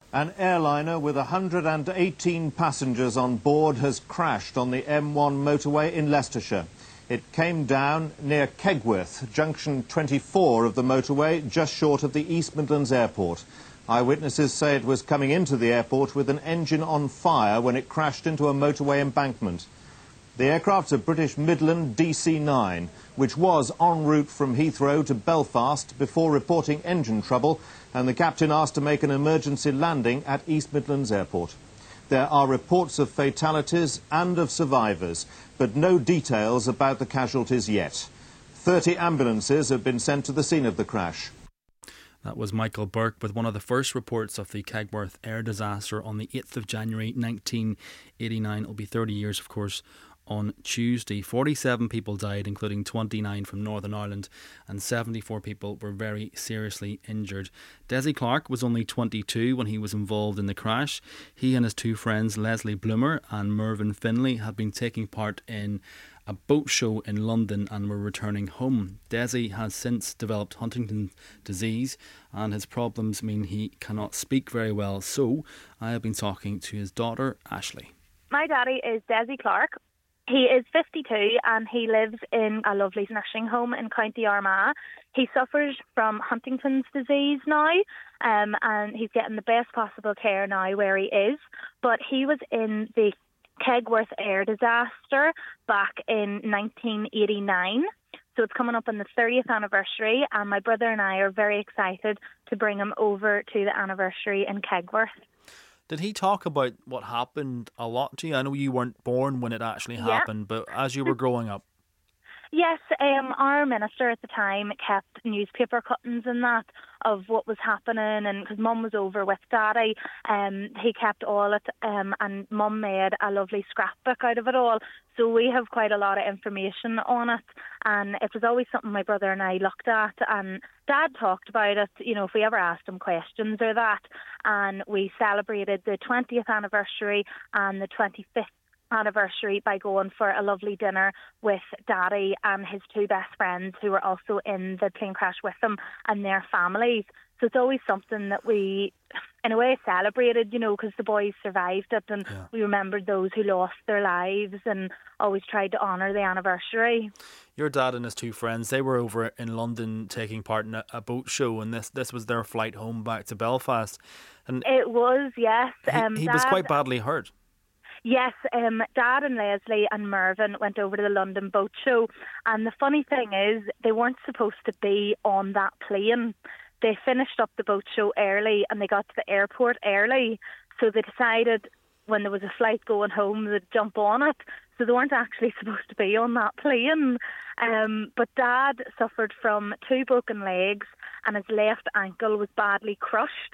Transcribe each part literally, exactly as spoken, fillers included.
An airliner with one hundred eighteen passengers on board has crashed on the M one motorway in Leicestershire. It came down near Kegworth, junction twenty-four of the motorway, just short of the East Midlands Airport. Eyewitnesses say it was coming into the airport with an engine on fire when it crashed into a motorway embankment. The aircraft's a British Midland D C nine, which was en route from Heathrow to Belfast before reporting engine trouble, and the captain asked to make an emergency landing at East Midlands Airport. There are reports of fatalities and of survivors, but no details about the casualties yet. thirty ambulances have been sent to the scene of the crash. That was Michael Burke with one of the first reports of the Kegworth air disaster on the eighth of January nineteen eighty-nine. It'll be thirty years, of course, on Tuesday. forty-seven people died, including twenty-nine from Northern Ireland, and seventy-four people were very seriously injured. Desi Clark was only twenty-two when he was involved in the crash. He and his two friends, Leslie Bloomer and Mervyn Finlay, had been taking part in a boat show in London and were returning home. Desi has since developed Huntington's disease, and his problems mean he cannot speak very well. So I have been talking to his daughter, Ashley. My daddy is Desi Clark. He is fifty-two and he lives in a lovely nursing home in County Armagh. He suffers from Huntington's disease now, um, and he's getting the best possible care now where he is. But he was in the Kegworth air disaster back in nineteen eighty-nine. So it's coming up on the thirtieth anniversary, and my brother and I are very excited to bring him over to the anniversary in Kegworth. Did he talk about what happened a lot to you? I know you weren't born when it actually Yeah. happened, but as you were growing up. Yes, um, our minister at the time kept newspaper cuttings and that of what was happening, and because Mum was over with Daddy, um, he kept all it, um, and Mum made a lovely scrapbook out of it all. So we have quite a lot of information on it, and it was always something my brother and I looked at, and Dad talked about it, you know, if we ever asked him questions or that, and we celebrated the twentieth anniversary and the twenty-fifth anniversary by going for a lovely dinner with Daddy and his two best friends who were also in the plane crash with him and their families. So it's always something that we, in a way, celebrated, you know, because the boys survived it, and yeah. we remembered those who lost their lives and always tried to honour the anniversary. Your dad and his two friends, they were over in London taking part in a, a boat show, and this this was their flight home back to Belfast. And it was, yes. He, um, he Dad, was quite badly hurt. Yes, um, Dad and Leslie and Mervyn went over to the London boat show, and the funny thing is they weren't supposed to be on that plane. They finished up the boat show early and they got to the airport early, so they decided when there was a flight going home they'd jump on it, so they weren't actually supposed to be on that plane. Um, but Dad suffered from two broken legs and his left ankle was badly crushed.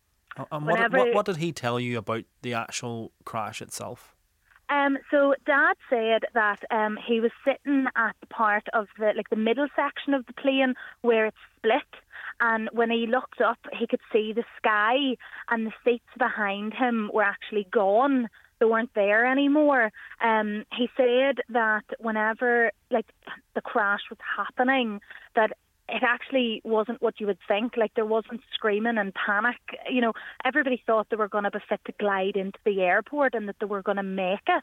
And what, Whenever, what, what did he tell you about the actual crash itself? Um, so Dad said that um, he was sitting at the part of the like the middle section of the plane where it's split, and when he looked up, he could see the sky, and the seats behind him were actually gone. They weren't there anymore. Um, he said that whenever like the crash was happening, that it actually wasn't what you would think. Like, there wasn't screaming and panic. You know, everybody thought they were going to be fit to glide into the airport and that they were going to make it.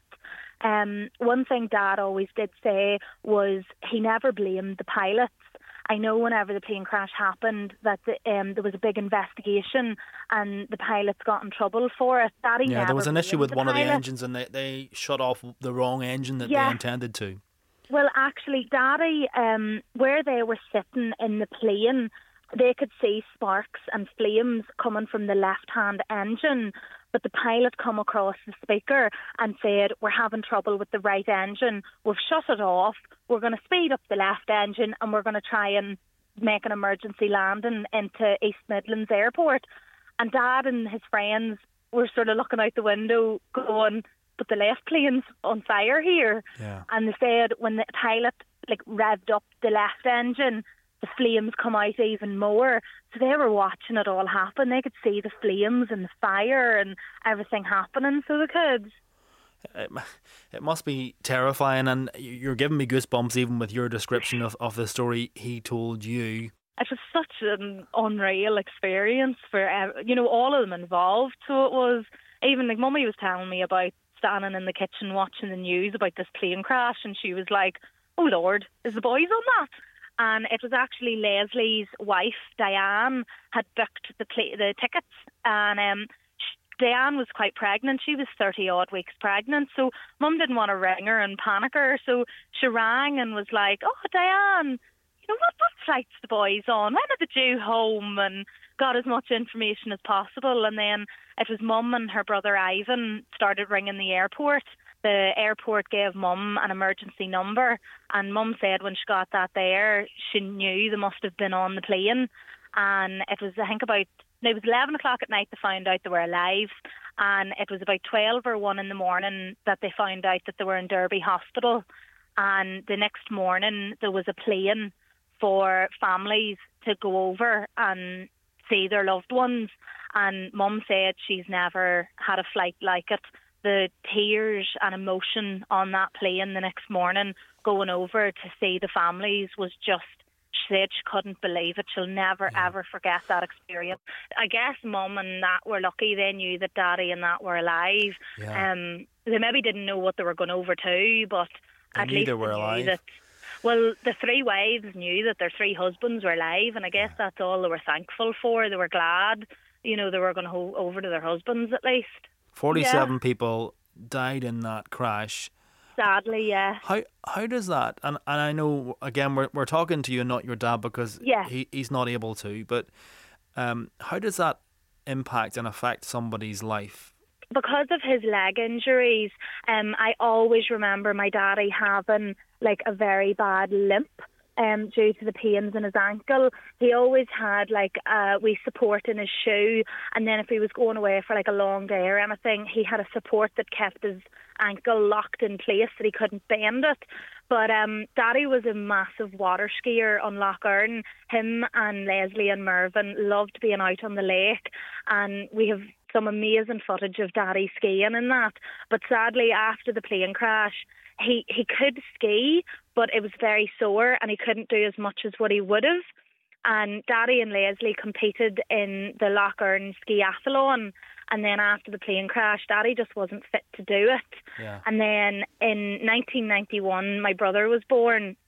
Um, one thing Dad always did say was he never blamed the pilots. I know whenever the plane crash happened that the, um, there was a big investigation and the pilots got in trouble for it. Daddy yeah, never there was an issue with one pilots. of the engines, and they, they shut off the wrong engine that yeah. they intended to. Well, actually, Daddy, um, where they were sitting in the plane, they could see sparks and flames coming from the left-hand engine, but the pilot come across the speaker and said, we're having trouble with the right engine, we've shut it off, we're going to speed up the left engine and we're going to try and make an emergency landing into East Midlands Airport. And Dad and his friends were sort of looking out the window going, but the left plane's on fire here. Yeah. And they said when the pilot like revved up the left engine, the flames come out even more. So they were watching it all happen. They could see the flames and the fire and everything happening. So the kids. It, it must be terrifying, and you're giving me goosebumps even with your description of, of the story he told you. it was such an unreal experience for, uh, you know, all of them involved. So it was, even like Mummy was telling me about standing in the kitchen watching the news about this plane crash, and she was like, oh Lord, is the boys on that? And it was actually Leslie's wife, Diane, had booked the pla- the tickets, and um, sh- Diane was quite pregnant. She was thirty odd weeks pregnant, so Mum didn't want to ring her and panic her, so she rang and was like, oh Diane, you know, what, what flight's the boys on? When are they due home? And got as much information as possible. And then it was Mum and her brother Ivan started ringing the airport. The airport gave Mum an emergency number, and Mum said when she got that there, she knew they must have been on the plane. And it was, I think, about, it was eleven o'clock at night they found out they were alive, and it was about twelve or one in the morning that they found out that they were in Derby Hospital. And the next morning there was a plane for families to go over and see their loved ones. And Mum said she's never had a flight like it. The tears and emotion on that plane the next morning going over to see the families was just, she said she couldn't believe it. She'll never yeah. ever forget that experience. I guess Mum and that were lucky. They knew that Daddy and that were alive. Yeah. Um, they maybe didn't know what they were going over to, but they at knew least they were they knew alive. that. Well, the three wives knew that their three husbands were alive, and I guess that's all they were thankful for. They were glad, you know, they were going to go over to their husbands at least. forty-seven yeah. people died in that crash. Sadly, yeah. How how does that, and, and I know, again, we're we're talking to you, not your dad, because yeah. he, he's not able to, but um, how does that impact and affect somebody's life? Because of his leg injuries, um, I always remember my daddy having like a very bad limp um, due to the pains in his ankle. He always had like a wee support in his shoe, and then if he was going away for like a long day or anything, he had a support that kept his ankle locked in place that he couldn't bend it. But um, Daddy was a massive water skier on Lough Erne. Him and Leslie and Mervyn loved being out on the lake, and we have some amazing footage of Daddy skiing and that. But sadly, after the plane crash, he, he could ski, but it was very sore and he couldn't do as much as what he would have. And Daddy and Leslie competed in the Lough Erne skiathlon, and then after the plane crash, Daddy just wasn't fit to do it. Yeah. And then in nineteen ninety-one, my brother was born,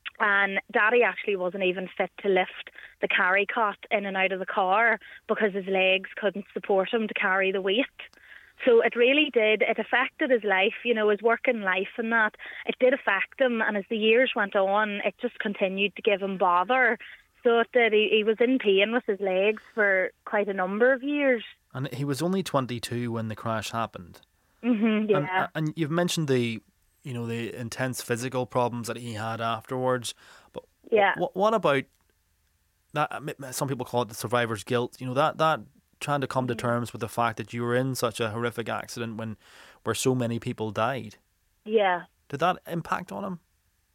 and Daddy actually wasn't even fit to lift the carry cot in and out of the car because his legs couldn't support him to carry the weight. So it really did, it affected his life, you know, his working life and that. It did affect him, and as the years went on, it just continued to give him bother. So it did, he, he was in pain with his legs for quite a number of years. And he was only twenty-two when the crash happened. Mm-hmm, yeah. And, and you've mentioned the, you know, the intense physical problems that he had afterwards. But yeah. what, what about that? Some people call it the survivor's guilt. You know, that that trying to come mm-hmm. to terms with the fact that you were in such a horrific accident when where so many people died. Yeah. Did that impact on him?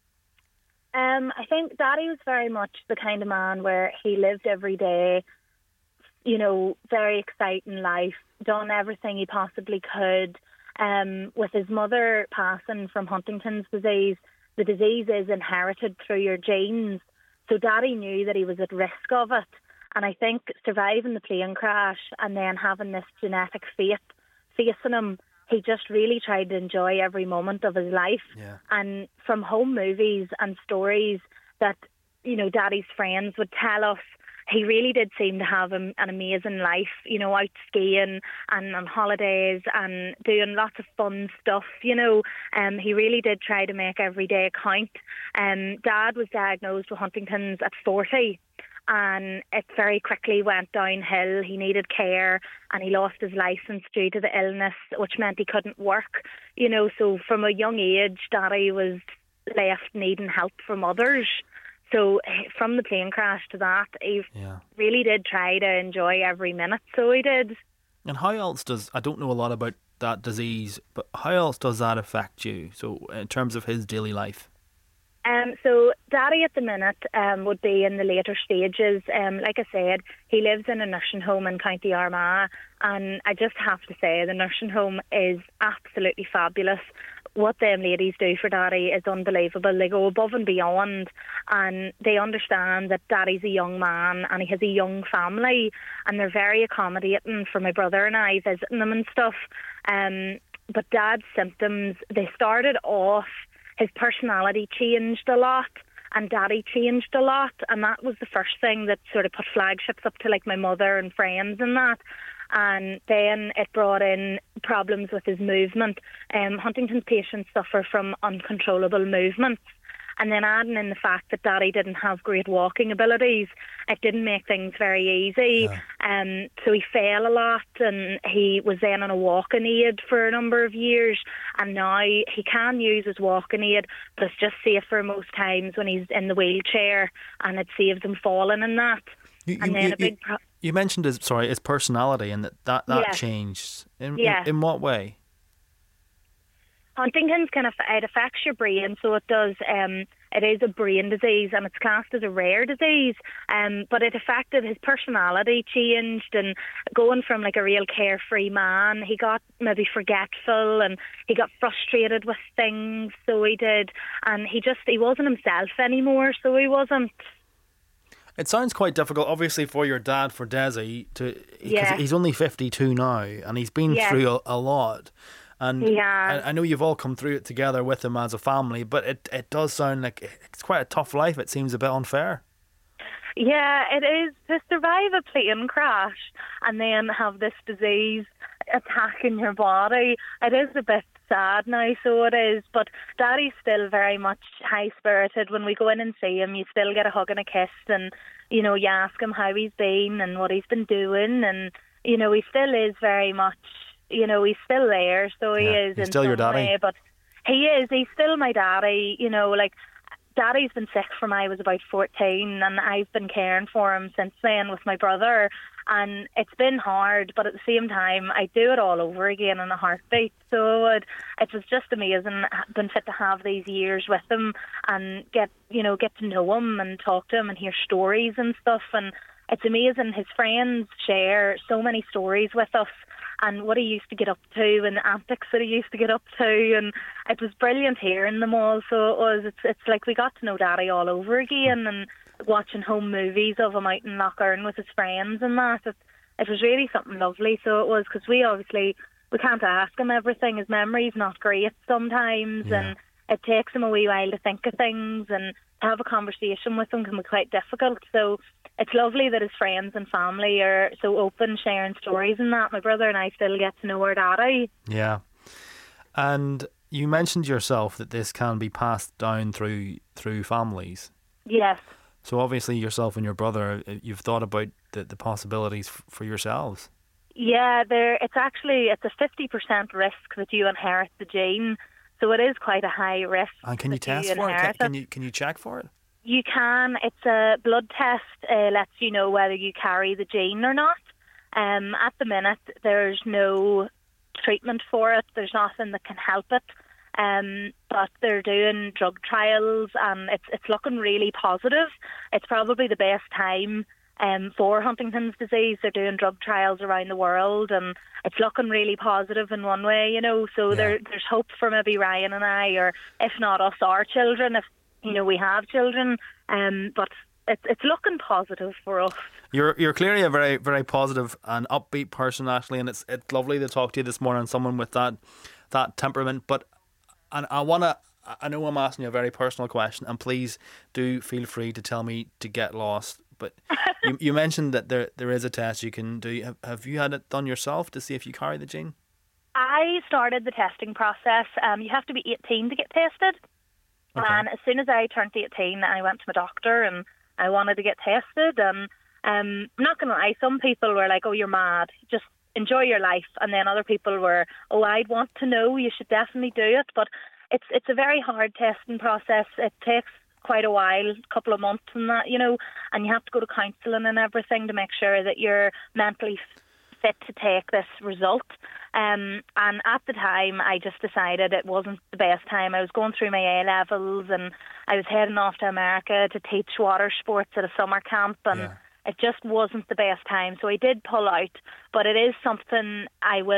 Um, I think Daddy was very much the kind of man where he lived every day, you know, very exciting life, done everything he possibly could. Um, with his mother passing from Huntington's disease, the disease is inherited through your genes. So Daddy knew that he was at risk of it. And I think surviving the plane crash and then having this genetic fate facing him, he just really tried to enjoy every moment of his life. Yeah. And from home movies and stories that, you know, Daddy's friends would tell us, he really did seem to have an, an amazing life, you know, out skiing and on holidays and doing lots of fun stuff, you know. Um, he really did try to make every day count. Um, Dad was diagnosed with Huntington's at forty, and it very quickly went downhill. He needed care and he lost his licence due to the illness, which meant he couldn't work, you know. So from a young age, Daddy was left needing help from others. So from the plane crash to that, he yeah. really did try to enjoy every minute. So he did. And how else does, I don't know a lot about that disease, but how else does that affect you? So in terms of his daily life? Um, so Daddy at the minute um, would be in the later stages. Um, like I said, he lives in a nursing home in County Armagh, and I just have to say the nursing home is absolutely fabulous. what them ladies do for Daddy is unbelievable. They go above and beyond, and they understand that Daddy's a young man and he has a young family, and they're very accommodating for my brother and I visiting them and stuff. Um, but Dad's symptoms, they started off, his personality changed a lot, and Daddy changed a lot, and that was the first thing that sort of put flagships up to like my mother and friends and that. And then it brought in problems with his movement. Um, Huntington's patients suffer from uncontrollable movements. And then adding in the fact that Daddy didn't have great walking abilities, it didn't make things very easy. Yeah. Um, so he fell a lot, and he was then on a walking aid for a number of years. And now he can use his walking aid, but it's just safer most times when he's in the wheelchair, and it saves him falling and that. You, and you, then you, a big pro- you mentioned his sorry his personality, and that that, that yeah. changed. In, yeah. in in what way? Huntington's kind of it affects your brain, so it does. Um, it is a brain disease, and it's classed as a rare disease. Um, but it affected his personality, changed, and going from like a real carefree man, he got maybe forgetful, and he got frustrated with things. So he did, and he just he wasn't himself anymore. So he wasn't. It sounds quite difficult, obviously, for your dad, for Desi, to because yeah. he's only fifty-two now, and he's been yeah. through a, a lot. And yeah. I, I know you've all come through it together with him as a family, but it, it does sound like it's quite a tough life. It seems a bit unfair. Yeah, it is. To survive a plane crash and then have this disease attacking your body, it is a bit sad now, so it is. But Daddy's still very much high-spirited. When we go in and see him, you still get a hug and a kiss, and, you know, you ask him how he's been and what he's been doing, and, you know, he still is very much... You know, he's still there, so he yeah, is he's in still some your daddy. way, but he is, he's still my daddy, you know, like, Daddy's been sick from I was about fourteen, and I've been caring for him since then with my brother, and it's been hard, but at the same time, I do it all over again in a heartbeat, so it, it was just amazing, been fit to have these years with him, and get, you know, get to know him, and talk to him, and hear stories and stuff, and it's amazing. His friends share so many stories with us, and what he used to get up to, and the antics that he used to get up to, and it was brilliant hearing them all. So it was. It's it's like we got to know Daddy all over again, and watching home movies of him out in Lochern with his friends and that. It, it was really something lovely. So it was, because we obviously we can't ask him everything. His memory's not great sometimes, yeah. and it takes him a wee while to think of things, and to have a conversation with him can be quite difficult. So it's lovely that his friends and family are so open, sharing stories and that. My brother and I still get to know our daddy. Yeah. And you mentioned yourself that this can be passed down through through families. Yes. So obviously yourself and your brother, you've thought about the, the possibilities f- for yourselves. Yeah, there. It's actually, it's a fifty percent risk that you inherit the gene. So it is quite a high risk. And can you test you for it? Can, it? can you can you check for it? You can. It's a blood test. Uh, lets you know whether you carry the gene or not. Um, at the minute, there's no treatment for it. There's nothing that can help it. Um, but they're doing drug trials, and it's it's looking really positive. It's probably the best time um, for Huntington's disease. They're doing drug trials around the world, and it's looking really positive in one way, you know. So yeah. there, there's hope for maybe Ryan and I, or if not us, our children, if you know we have children. Um, but it's it's looking positive for us. You're you're clearly a very very positive and upbeat person, Ashley, and it's it's lovely to talk to you this morning. Someone with that that temperament, but. And I want to, I know I'm asking you a very personal question, and please do feel free to tell me to get lost. But you, you mentioned that there there is a test you can do. Have, have you had it done yourself to see if you carry the gene? I started the testing process. Um, you have to be eighteen to get tested. Okay. And as soon as I turned eighteen, I went to my doctor and I wanted to get tested. And um, I'm not going to lie, some people were like, oh, you're mad. Just enjoy your life. And then other people were, oh, I'd want to know, you should definitely do it. But it's it's a very hard testing process. It takes quite a while, a couple of months and that, you know, and you have to go to counselling and everything to make sure that you're mentally fit to take this result. Um, and at the time, I just decided it wasn't the best time. I was going through my A levels, and I was heading off to America to teach water sports at a summer camp, and yeah. It just wasn't the best time, so I did pull out. But it is something I will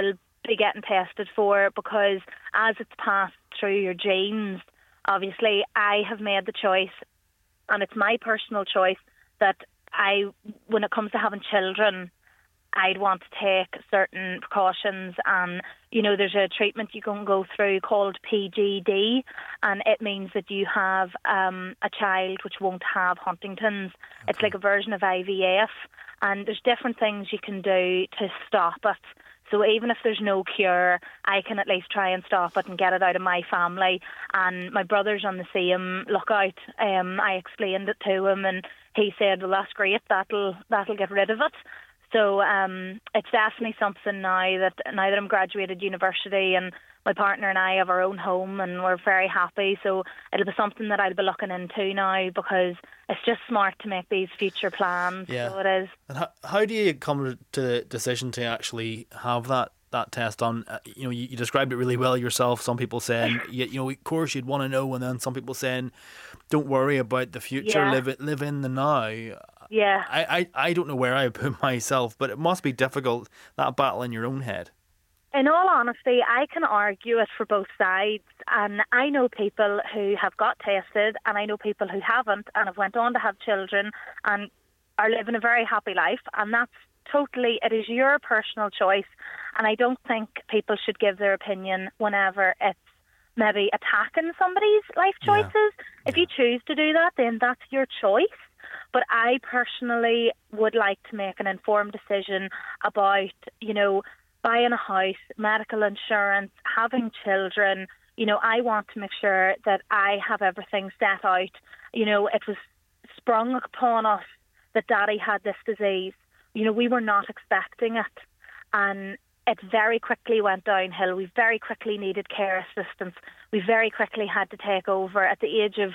be getting tested for, because as it's passed through your genes, obviously I have made the choice, and it's my personal choice, that I, when it comes to having children, I'd want to take certain precautions. And, you know, there's a treatment you can go through called P G D, and it means that you have um, a child which won't have Huntington's. Okay. It's like a version of I V F, and there's different things you can do to stop it. So even if there's no cure, I can at least try and stop it and get it out of my family. And my brother's on the same lookout. Um, I explained it to him, and he said, well, that's great, that'll that'll get rid of it. So um, it's definitely something now that now that I'm graduated university and my partner and I have our own home and we're very happy. So it'll be something that I'll be looking into now, because it's just smart to make these future plans. Yeah. So it is. And how, how do you come to the decision to actually have that, that test done? Uh, you know, you, you described it really well yourself. Some people saying, you, you know, of course you'd want to know, and then some people saying, don't worry about the future, Yeah. live it, live in the now. Yeah. I, I, I don't know where I would put myself, but it must be difficult, that battle in your own head. In all honesty, I can argue it for both sides, and I know people who have got tested, and I know people who haven't and have went on to have children and are living a very happy life, and that's totally, it is your personal choice, and I don't think people should give their opinion whenever it's maybe attacking somebody's life choices. Yeah. If yeah. you choose to do that, then that's your choice. But I personally would like to make an informed decision about, you know, buying a house, medical insurance, having children. You know, I want to make sure that I have everything set out. You know, it was sprung upon us that Daddy had this disease. You know, we were not expecting it. And it very quickly went downhill. We very quickly needed care assistance. We very quickly had to take over. At the age of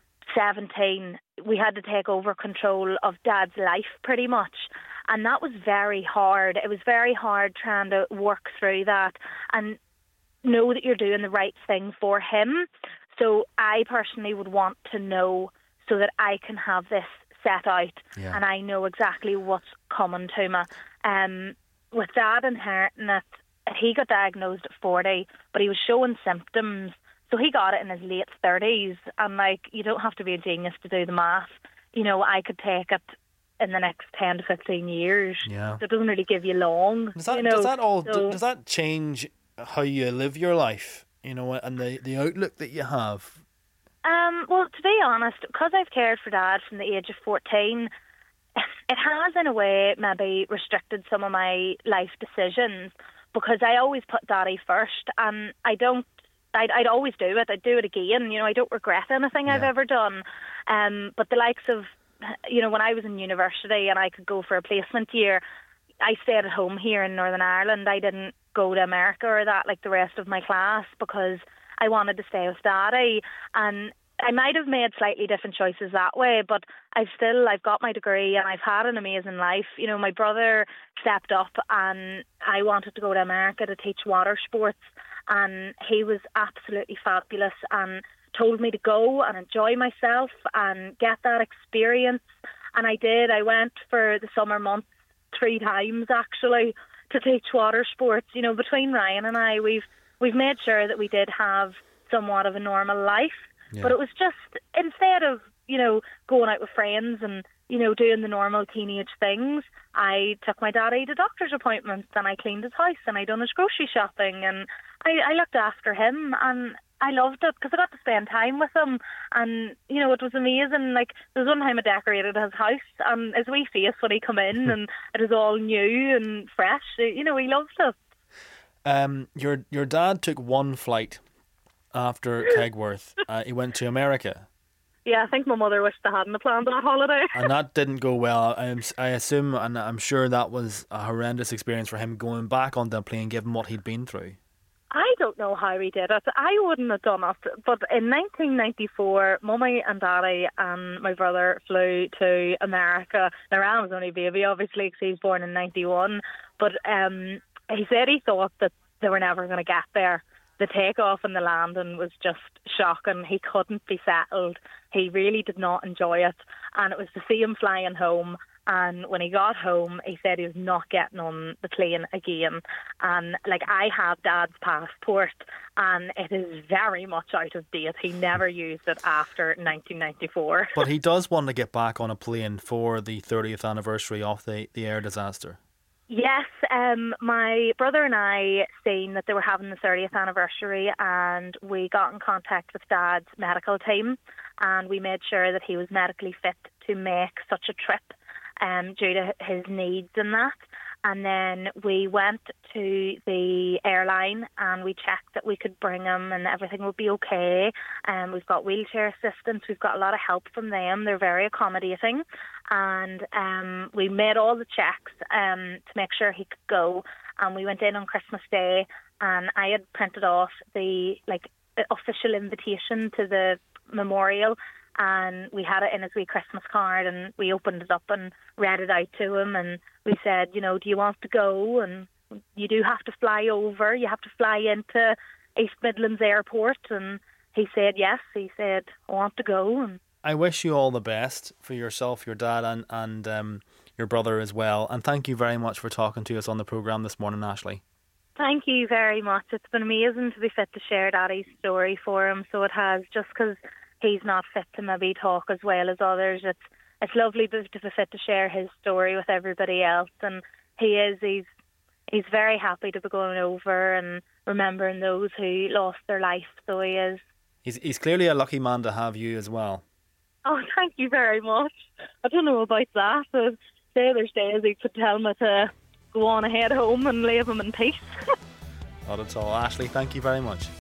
seventeen, we had to take over control of Dad's life pretty much. And that was very hard. It was very hard trying to work through that and know that you're doing the right thing for him. So I personally would want to know so that I can have this set out yeah. and I know exactly what's coming to me. Um, with Dad inheriting it, he got diagnosed at forty, but he was showing symptoms. So he got it in his late thirties. And, like, you don't have to be a genius to do the math. You know, I could take it in the next ten to fifteen years. Yeah. So it doesn't really give you long. Does that, you know? does that all so, does that change how you live your life, you know, and the, the outlook that you have? Um, well, to be honest, because I've cared for Dad from the age of fourteen, it has in a way maybe restricted some of my life decisions, because I always put Daddy first, and I don't I'd, I'd always do it. I'd do it again. You know, I don't regret anything yeah. I've ever done. Um, but the likes of, you know, when I was in university and I could go for a placement year, I stayed at home here in Northern Ireland. I didn't go to America or that like the rest of my class, because I wanted to stay with Daddy. And I might have made slightly different choices that way, but I've still, I've got my degree and I've had an amazing life. You know, my brother stepped up and I wanted to go to America to teach water sports, and he was absolutely fabulous and told me to go and enjoy myself and get that experience. And I did. I went for the summer months three times actually to teach water sports. You know, between Ryan and I, we've we've made sure that we did have somewhat of a normal life. Yeah. But it was just, instead of, you know, going out with friends and, you know, doing the normal teenage things, I took my daddy to doctor's appointments and I cleaned his house and I done his grocery shopping and I, I looked after him, and I loved it because I got to spend time with him, and, you know, it was amazing. Like, there was one time I decorated his house and his wee face when he come in and it was all new and fresh. You know, he loved it. Um, your, your dad took one flight after Kegworth. Uh, he went to America. Yeah, I think my mother wished I hadn't planned that holiday. And that didn't go well. I, I assume, and I'm sure that was a horrendous experience for him going back on that plane, given what he'd been through. I don't know how he did it. I wouldn't have done it. But in nineteen ninety-four, Mummy and Daddy and my brother flew to America. Now, Ryan was only a baby, obviously, because he was born in ninety-one. But um, he said he thought that they were never going to get there. The takeoff and the landing was just shocking. He couldn't be settled. He really did not enjoy it. And it was to see him flying home And when he got home, he said he was not getting on the plane again. And, like, I have Dad's passport, and it is very much out of date. He never used it after nineteen ninety-four. But he does want to get back on a plane for the thirtieth anniversary of the, the air disaster. Yes, um, my brother and I seen that they were having the thirtieth anniversary, and we got in contact with Dad's medical team, and we made sure that he was medically fit to make such a trip um, due to his needs and that. And then we went to the airline and we checked that we could bring him and everything would be okay. Um, we've got wheelchair assistance. We've got a lot of help from them. They're very accommodating. And um, we made all the checks um, to make sure he could go. And we went in on Christmas Day, and I had printed off the like official invitation to the memorial. And we had it in his wee Christmas card, and we opened it up and read it out to him, and we said, you know, do you want to go? And you do have to fly over. You have to fly into East Midlands Airport. And he said yes. He said, I want to go. And I wish you all the best for yourself, your dad, and, and um, your brother as well. And thank you very much for talking to us on the programme this morning, Ashley. Thank you very much. It's been amazing to be fit to share Daddy's story for him. So it has, just because he's not fit to maybe talk as well as others. It's it's lovely to be fit to share his story with everybody else, and he is he's he's very happy to be going over and remembering those who lost their life. So he is. He's he's clearly a lucky man to have you as well. Oh, thank you very much. I don't know about that. Uh, the other days he could tell me to go on ahead home and leave him in peace. Not at all. Ashley, thank you very much.